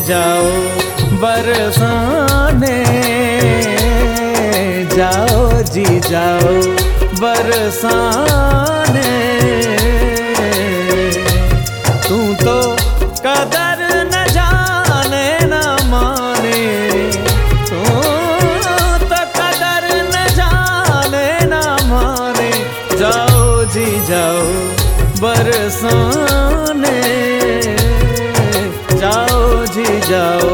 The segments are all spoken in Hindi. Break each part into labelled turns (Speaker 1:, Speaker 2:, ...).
Speaker 1: जाओ बरसाने, जाओ जी जाओ बरसाने। तू तो कदर न जाने न माने, तू तो कदर न जाने न माने। जाओ जी जाओ बरसाने, जाओ जी जाओ।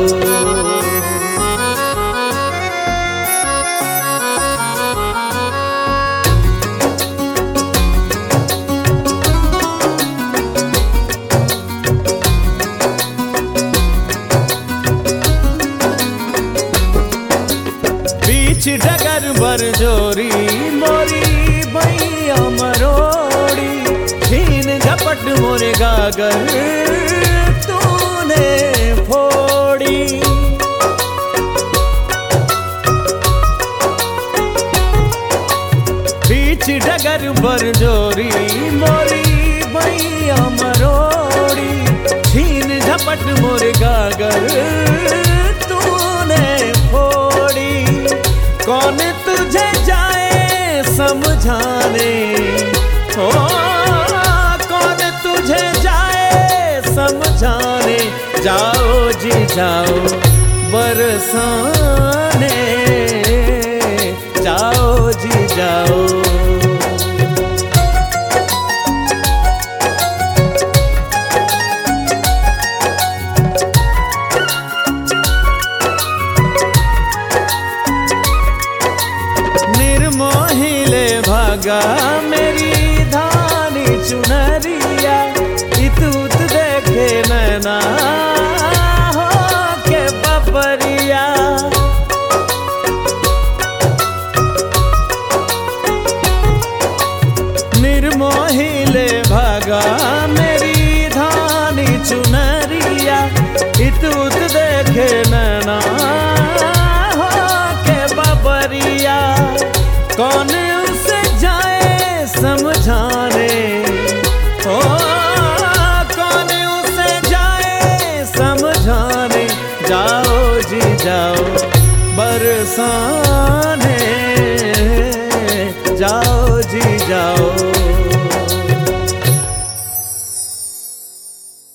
Speaker 1: बीच डगर बरजोरी मोरी भैया मरोड़ी, छीन झपट मोरे गागर तूने फोड़ी। बीच डगर बरजोरी मोरी भैया मरोड़ी, छीन झपट मोरे गागर तूने फोड़ी। कौन तुझे जाए समझाने, ओ कौन तुझे जाए समझाने। जाओ जी जाओ बरसाने, जाओ जी जाओ। निर्मोहिले भागा मेरी धानी चुनरिया, इतूत देखे नैना हो के बबरिया। निर्मोहिले भागा मेरी धानी चुनरिया, इतूत देखे नैना हो के बबरिया। कौन उसे जाए समझाने, ओ कौन उसे जाए समझाने। जाओ जी जाओ बरसाने,